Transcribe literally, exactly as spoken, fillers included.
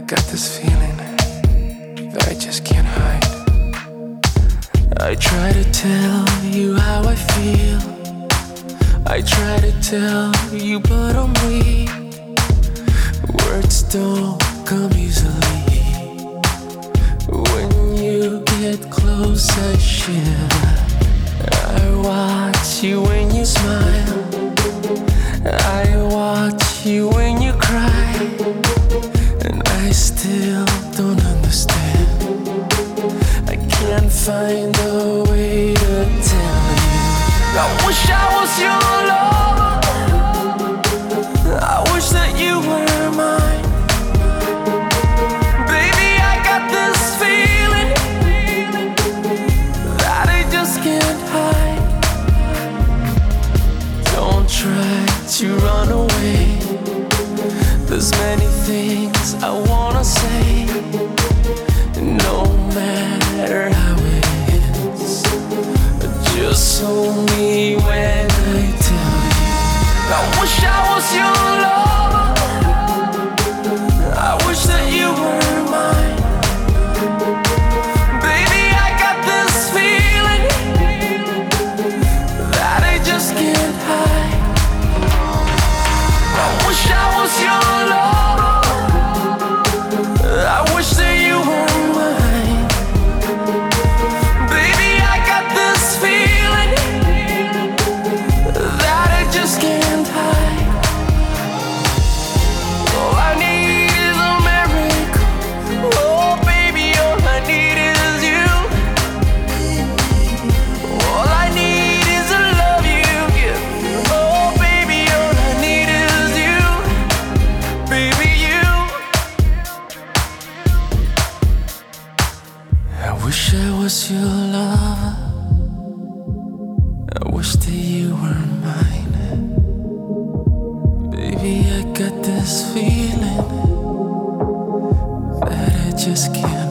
got this feeling that I just can't hide. I try to tell you how I feel. I try to tell you, but I'm weak. Words don't come easily. When you get close, I shiver. I watch you when you smile. I watch you when you cry. And I still don't understand. I can't find a way to tell you. I wish I was your lover. I wish that you were mine. Baby, I got this feeling that I just can't hide. Don't try to run away. There's many things I wanna say, no matter how it ends. Just hold me when I tell you. I wish I was your lover. I wish that you were mine. Baby, I got this feeling that I just can't hide. I wish I was your lover. I wish that you were mine. Baby, I got this feeling that I just can't hide. All I need is a miracle. Oh, baby, all I need is you. All I need is a love you give. Oh, baby, all I need is you. Baby, you. I wish I was your lover. I wish that you were mine. Baby, I got this feeling that I just can't